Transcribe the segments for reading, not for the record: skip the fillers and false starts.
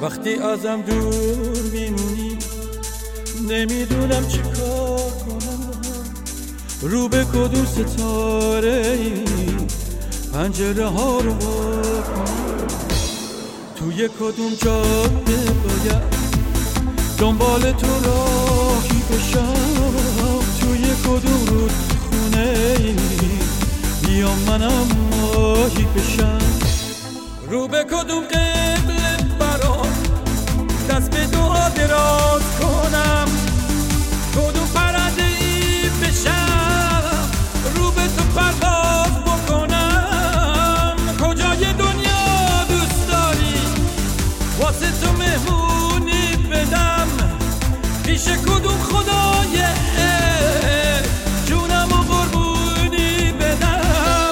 وقتی ازم دور میمونی نمیدونم چی کار کنم، رو به کدوم ستاره ای پنجره ها رو وا کنم، توی کدوم جاده باید دنبال تو راهی بشم، توی کدوم رودخونه ای بیام منم ماهی بشم، رو به کدوم قبله برام دست به دعا دراز کنم، کدوم پرنده ای بشم رو به تو پرواز بکنم، کجای دنیا دوست داری واسه تو مهمونی بدم، پیش کدوم خدای جونم و قربونی بدم.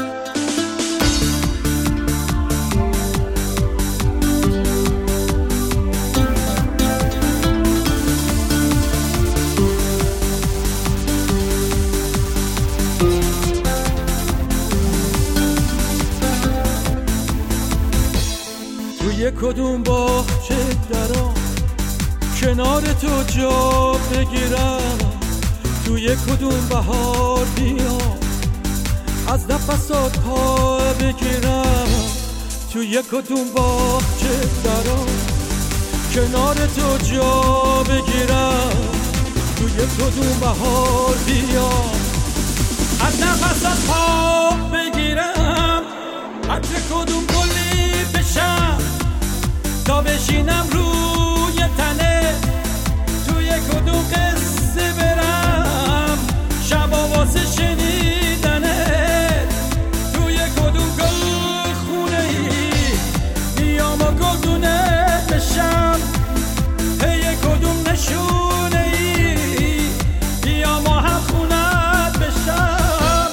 توی کدوم باغچه درام کنار تو جا بگیرم، توی کدوم بهار بیام از نفسات پا بگیرم، توی کدوم باغچه درام کنار تو جا بگیرم، توی کدوم بهار بیام از نفسات پا بگیرم، عطر کدوم گلی بشم تا بشینم روی تنه، توی کدوم قصه برم شبا واسه شنیدنه، توی کدوم گل خونه ای بیام و گلدونه بشم، پی کدوم نشونه ای بیام و هم خونت بشم.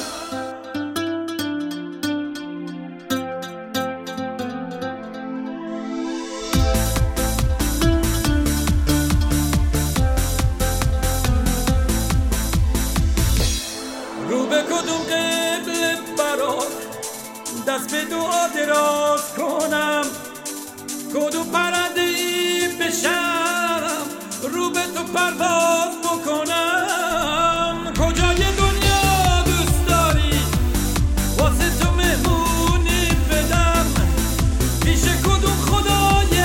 رو به کدوم قبله برات دست به دعا دراز کنم، کدوم پرنده ای بشم رو به تو پرواز بکنم، کجای دنیا دوست داری واسه تو مهمونی بدم، پیش کدوم خدای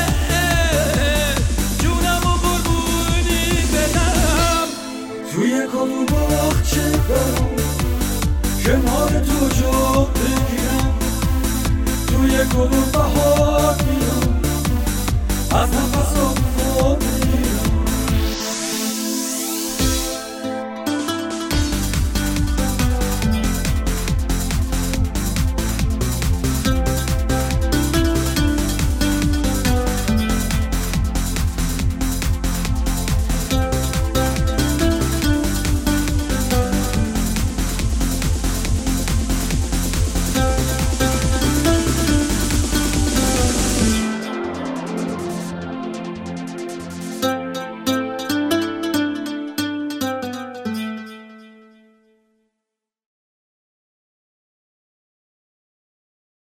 جونم و قربونی بدم، توی کدوم باغچه برام کنار تو جا بگیرم، توی کدوم بهار بیام از نفسات